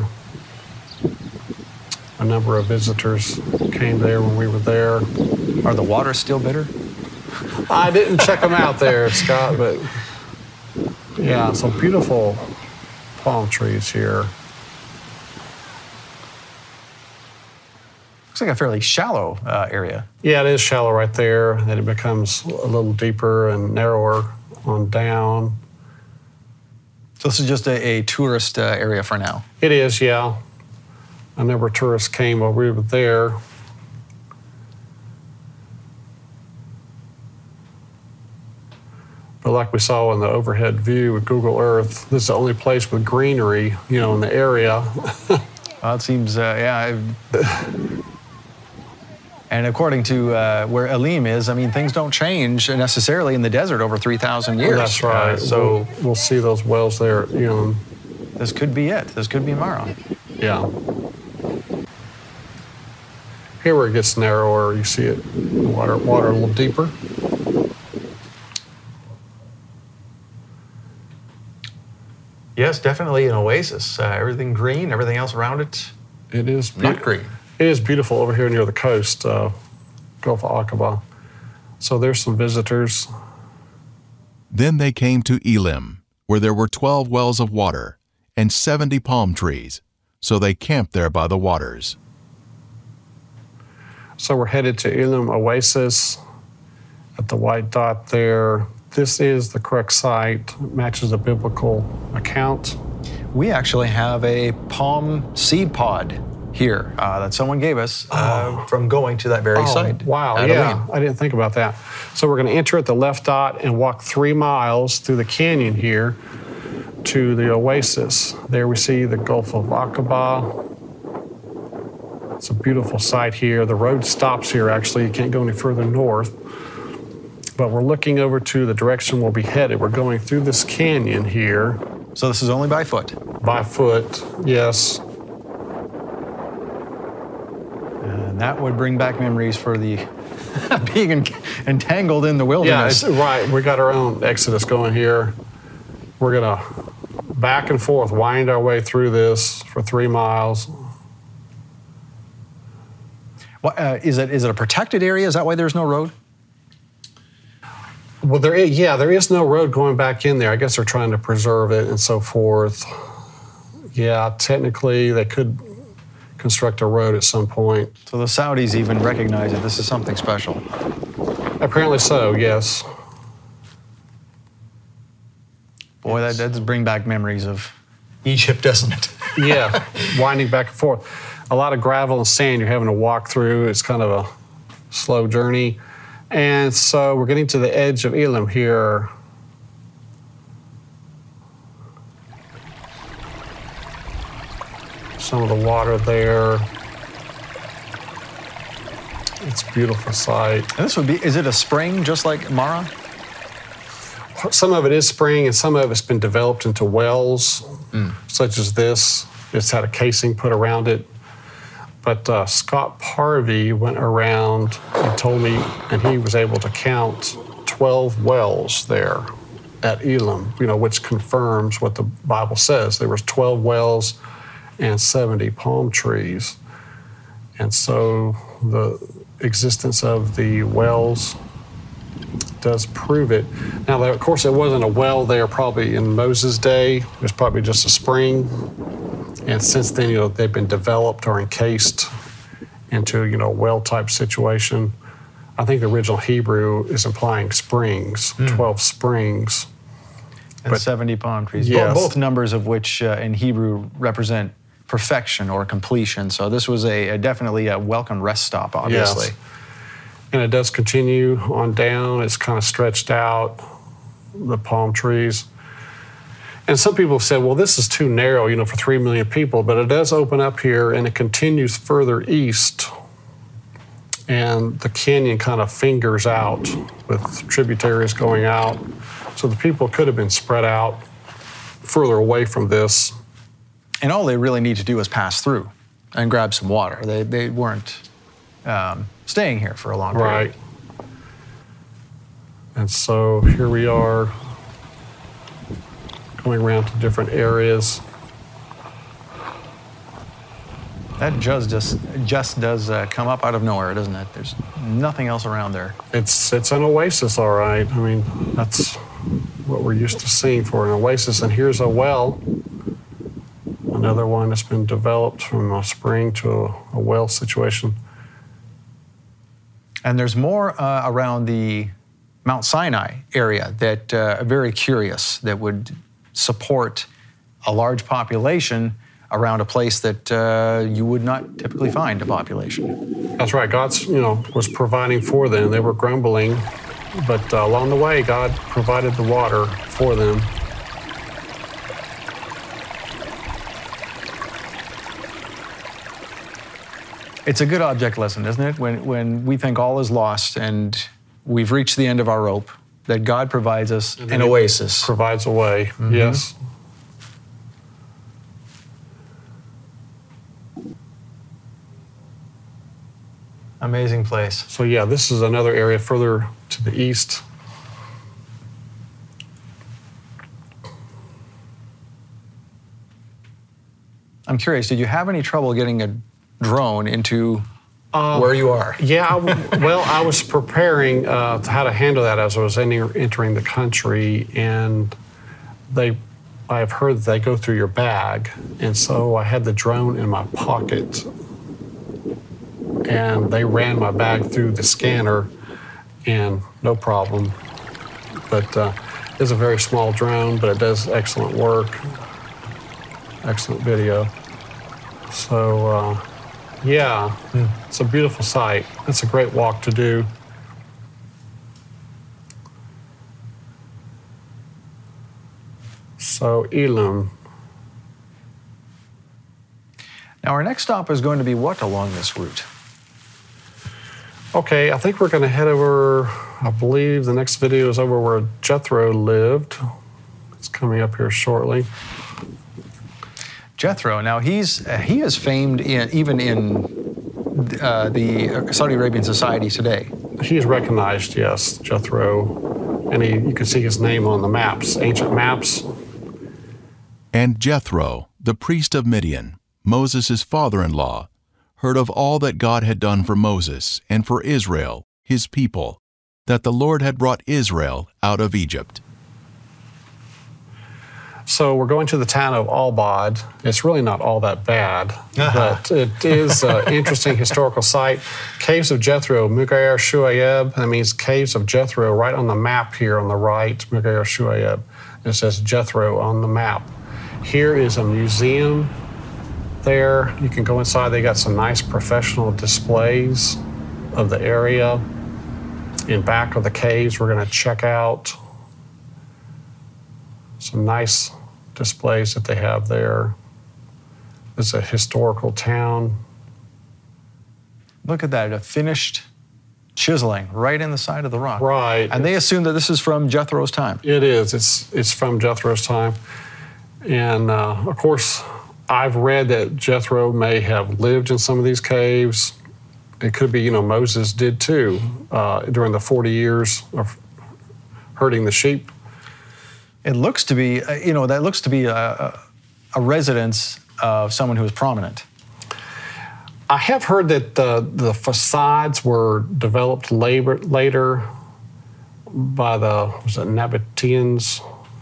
Speaker 10: A number of visitors came there when we were there.
Speaker 2: Are the waters still bitter?
Speaker 10: I didn't check them out there, Scott, but yeah, some beautiful palm trees here.
Speaker 2: Looks like a fairly shallow area.
Speaker 10: Yeah, it is shallow right there. Then it becomes a little deeper and narrower on down.
Speaker 2: So this is just a tourist area for now?
Speaker 10: It is, yeah. A number of tourists came while we were there. But like we saw in the overhead view with Google Earth, this is the only place with greenery, in the area.
Speaker 2: Well, it seems, yeah. And according to where Elim is, I mean, things don't change necessarily in the desert over 3,000 years.
Speaker 10: That's right. So we'll see those wells there.
Speaker 2: This could be it. This could be Marah.
Speaker 10: Yeah. Here where it gets narrower, you see it, the water a little deeper.
Speaker 2: Yes, definitely an oasis. Everything green, everything else around it.
Speaker 10: It is
Speaker 2: not green.
Speaker 10: It is beautiful over here near the coast, Gulf of Aqaba. So there's some visitors.
Speaker 14: Then they came to Elim, where there were 12 wells of water and 70 palm trees. So they camped there by the waters.
Speaker 10: So we're headed to Elim Oasis at the white dot there. This is the correct site. It matches the biblical account.
Speaker 2: We actually have a palm seed pod here that someone gave us from going to that very site.
Speaker 10: Wow, yeah, I didn't think about that. So we're going to enter at the left dot and walk 3 miles through the canyon here to the oasis. There we see the Gulf of Aqaba. It's a beautiful site here. The road stops here, actually. You can't go any further north. But we're looking over to the direction we'll be headed. We're going through this canyon here.
Speaker 2: So this is only by foot?
Speaker 10: By foot, yes.
Speaker 2: And that would bring back memories for the being entangled in the wilderness.
Speaker 10: Yeah, right. We got our own exodus going here. We're going to back and forth, wind our way through this for 3 miles.
Speaker 2: Well, is it a protected area? Is that why there's no road?
Speaker 10: Well, there is no road going back in there. I guess they're trying to preserve it and so forth. Yeah, technically they could construct a road at some point.
Speaker 2: So the Saudis even recognize that this is something special.
Speaker 10: Apparently so, yes.
Speaker 2: Boy, that does bring back memories of Egypt, doesn't it?
Speaker 10: Yeah, winding back and forth. A lot of gravel and sand you're having to walk through. It's kind of a slow journey. And so we're getting to the edge of Elim here. some of the water there. It's a beautiful sight.
Speaker 2: And this would be, is it a spring just like Marah?
Speaker 10: Some of it is spring, and some of it's been developed into wells, such as this. It's had a casing put around it. But Scott Parvey went around and told me, and he was able to count 12 wells there at Elim, which confirms what the Bible says. There was 12 wells and 70 palm trees. And so the existence of the wells does prove it. Now, of course, there wasn't a well there probably in Moses' day. It was probably just a spring. And since then, they've been developed or encased into, a well-type situation. I think the original Hebrew is implying springs, 12 springs.
Speaker 2: And 70 palm trees,
Speaker 10: yes.
Speaker 2: Both numbers of which in Hebrew represent perfection or completion. So this was definitely a welcome rest stop, obviously.
Speaker 10: Yes. And it does continue on down. It's kind of stretched out, the palm trees. And some people have said, well, this is too narrow, for 3 million people, but it does open up here and it continues further east. And the canyon kind of fingers out with tributaries going out. So the people could have been spread out further away from this.
Speaker 2: And all they really need to do is pass through and grab some water. They weren't staying here for a long period.
Speaker 10: Right. And so here we are going around to different areas.
Speaker 2: That just does come up out of nowhere, doesn't it? There's nothing else around there.
Speaker 10: It's an oasis, all right. I mean, that's what we're used to seeing for an oasis. And here's a well, another one that's been developed from a spring to a well situation.
Speaker 2: And there's more around the Mount Sinai area that are very curious, that would support a large population around a place that you would not typically find a population.
Speaker 10: That's right. God's, was providing for them. They were grumbling, but along the way, God provided the water for them.
Speaker 2: It's a good object lesson, isn't it? When we think all is lost and we've reached the end of our rope, that God provides us an oasis.
Speaker 10: Provides a way, yes.
Speaker 2: Amazing place.
Speaker 10: So yeah, this is another area further to the east.
Speaker 2: I'm curious, did you have any trouble getting a drone into where you are?
Speaker 10: Yeah, I was preparing how to handle that as I was entering the country, and I've heard that they go through your bag, and so I had the drone in my pocket, and they ran my bag through the scanner, and no problem. But it's a very small drone, but it does excellent work, excellent video. So, yeah, it's a beautiful sight. It's a great walk to do. So, Elim.
Speaker 2: Now, our next stop is going to be what along this route?
Speaker 10: Okay, I think we're going to head over, I believe the next video is over where Jethro lived. It's coming up here shortly.
Speaker 2: Jethro, now he is famed even in the Saudi Arabian society today.
Speaker 10: He is recognized, yes, Jethro, and you can see his name on the maps, ancient maps.
Speaker 14: And Jethro, the priest of Midian, Moses' father-in-law, heard of all that God had done for Moses and for Israel, his people, that the Lord had brought Israel out of Egypt.
Speaker 10: So we're going to the town of Al-Bad. It's really not all that bad, but it is an interesting historical site. Caves of Jethro, Mugair Shuaib. That means Caves of Jethro right on the map here on the right, Mugair Shuaib. It says Jethro on the map. Here is a museum there. You can go inside. They got some nice professional displays of the area. In back of the caves, we're going to check out some nice displays that they have there. It's a historical town.
Speaker 2: Look at that, a finished chiseling right in the side of the rock.
Speaker 10: Right.
Speaker 2: And they assume that this is from Jethro's time.
Speaker 10: It is. It's from Jethro's time. And of course, I've read that Jethro may have lived in some of these caves. It could be, Moses did too during the 40 years of herding the sheep.
Speaker 2: It looks to be, that looks to be a residence of someone who was prominent.
Speaker 10: I have heard that the facades were developed later by the Nabateans.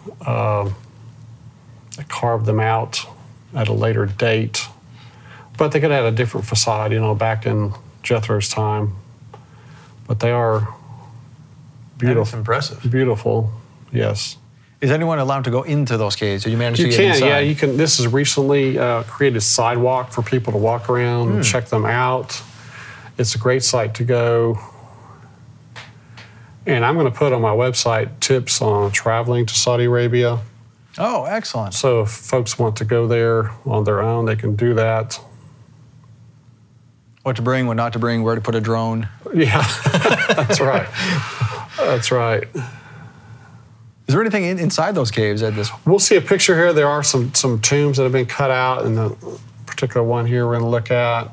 Speaker 10: They carved them out at a later date. But they could have had a different facade, back in Jethro's time. But they are beautiful.
Speaker 2: That's impressive.
Speaker 10: Beautiful, yes.
Speaker 2: Is anyone allowed to go into those caves? Did you manage to
Speaker 10: get
Speaker 2: inside?
Speaker 10: Yeah, you can. This is recently created sidewalk for people to walk around and check them out. It's a great site to go. And I'm going to put on my website tips on traveling to Saudi Arabia.
Speaker 2: Oh, excellent.
Speaker 10: So if folks want to go there on their own, they can do that.
Speaker 2: What to bring, what not to bring, where to put a drone.
Speaker 10: Yeah, that's right. That's right.
Speaker 2: Is there anything inside those caves at this?
Speaker 10: We'll see a picture here. There are some tombs that have been cut out, and the particular one here we're going to look at.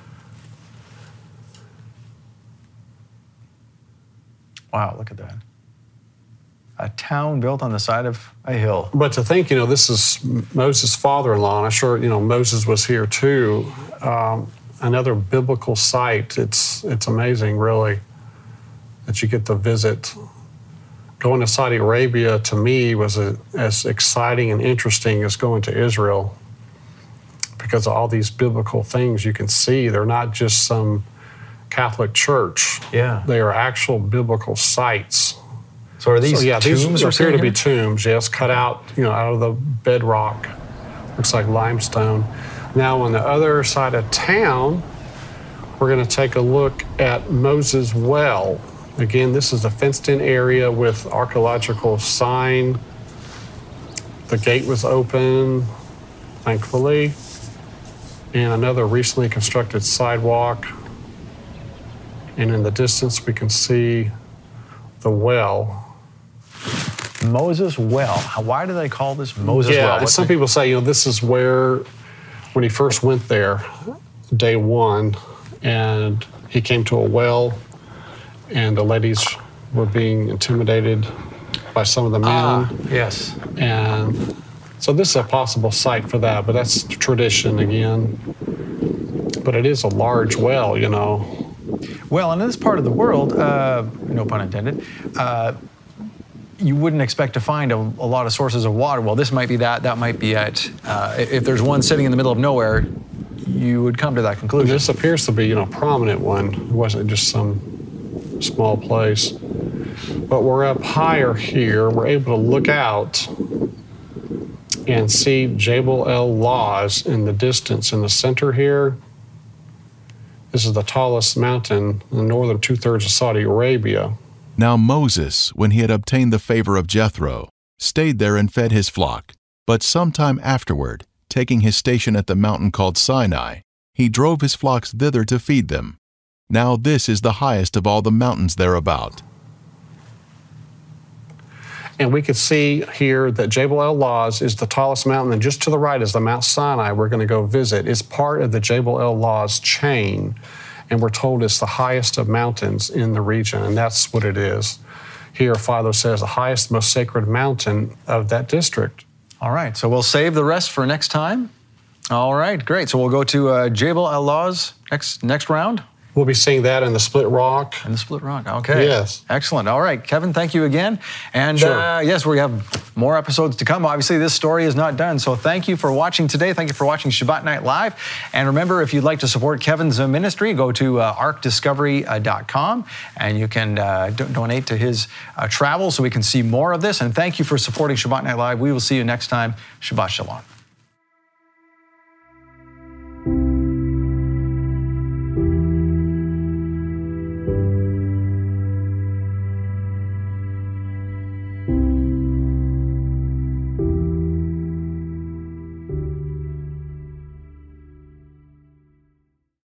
Speaker 2: Wow, look at that. A town built on the side of a hill.
Speaker 10: But to think, this is Moses' father-in-law, and I'm sure, Moses was here too. Another biblical site. It's amazing, really, that you get to visit. Going to Saudi Arabia, to me, was as exciting and interesting as going to Israel, because of all these biblical things you can see. They're not just some Catholic church.
Speaker 2: Yeah.
Speaker 10: They are actual biblical sites.
Speaker 2: So are these tombs?
Speaker 10: These appear to be tombs, yes, cut out, out of the bedrock. Looks like limestone. Now, on the other side of town, we're going to take a look at Moses' Well. Again, this is a fenced-in area with archaeological sign. The gate was open, thankfully, and another recently constructed sidewalk. And in the distance, we can see the well.
Speaker 2: Moses' Well. Why do they call this Moses' Well?
Speaker 10: Yeah, and some people say, this is where, when he first went there, day one, and he came to a well, and the ladies were being intimidated by some of the men.
Speaker 2: Yes.
Speaker 10: And so this is a possible site for that, but that's tradition again. But it is a large well,
Speaker 2: Well, and in this part of the world, no pun intended, you wouldn't expect to find a lot of sources of water. Well, this might be that might be it. If there's one sitting in the middle of nowhere, you would come to that conclusion.
Speaker 10: This appears to be, a prominent one. It wasn't just some small place. But we're up higher here. We're able to look out and see Jebel El Lawz in the distance in the center here. This is the tallest mountain in the northern two-thirds of Saudi Arabia.
Speaker 14: Now Moses, when he had obtained the favor of Jethro, stayed there and fed his flock. But sometime afterward, taking his station at the mountain called Sinai, he drove his flocks thither to feed them. Now this is the highest of all the mountains thereabout.
Speaker 10: And we could see here that Jebel El Lawz is the tallest mountain, and just to the right is the Mount Sinai we're going to go visit. It's part of the Jebel El Lawz chain, and we're told it's the highest of mountains in the region, and that's what it is. Here, Philo says, the highest, most sacred mountain of that district.
Speaker 2: All right, so we'll save the rest for next time. All right, great. So we'll go to Jebel El Lawz next round.
Speaker 10: We'll be seeing that in the Split Rock.
Speaker 2: In the Split Rock, okay.
Speaker 10: Yes.
Speaker 2: Excellent. All right, Kevin, thank you again. And
Speaker 10: sure.
Speaker 2: Yes, we have more episodes to come. Obviously, this story is not done. So thank you for watching today. Thank you for watching Shabbat Night Live. And remember, if you'd like to support Kevin's ministry, go to arkdiscovery.com and you can donate to his travel so we can see more of this. And thank you for supporting Shabbat Night Live. We will see you next time. Shabbat Shalom.